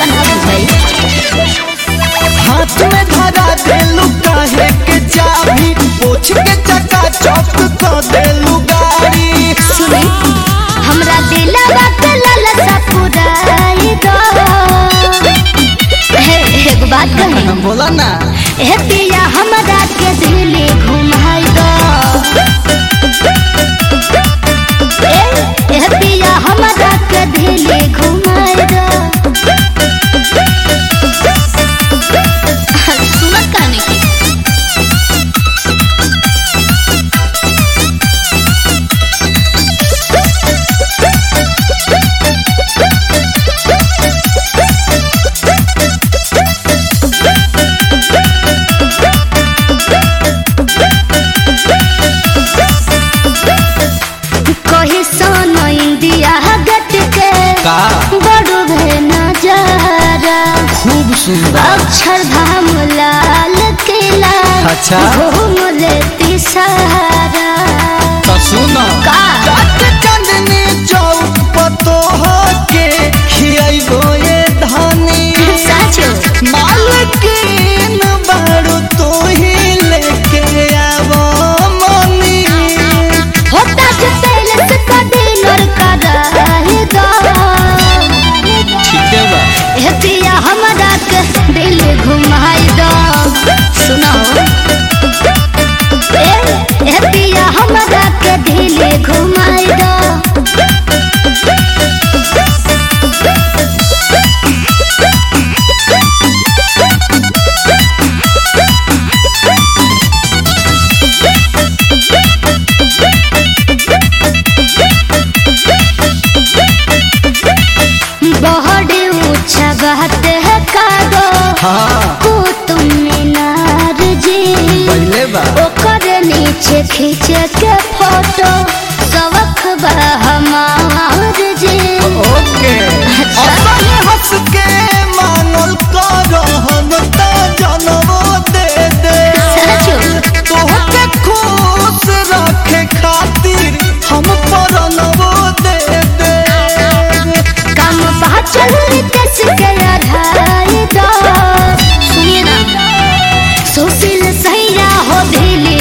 ना भाई हाथ में धरा देलू काहे के चाबी पोछ के चका चौक कर देलू गाड़ी। सुनी हमरा दिलवा के लालसा पुराई दो एक बात कही बोला ना ए पिया हमरा के दिल्ली घुमाई दो ए पिया हमरा के दिल्ली घुमाई दो सुन काने की कही सोनो इंडिया गट के का बड़ो भे नजारा खूब सुंदर अक्षर धाम लाल किला अच्छा। घूम लेती सारा तो सुनो का चांदनी चौक पतो के खियाइबो ये धानी साचो मालकिन बारू तो ही लेके आवो मनी। होता जो तेल से कदी नर कराही दो ठीक है बा ए पिया हमरा के दिल घुमाई दो सुनो ए पिया हमरा के दिल घुमाई दो बहुत ऊंचा बात है कागो हाँ कुतुब मीनार जी पहले बा ओकर नीचे खींच के फोटो सबक बा हमार जी ओके अच्छा। अपने हंस के मानल करो हम तो जनमो दे दे सचो तोहके खुश रखे खातिर हम परनवो दे दे। काम चल के अढ़ाई दो सुनिए ना सुशील सैया हो दिल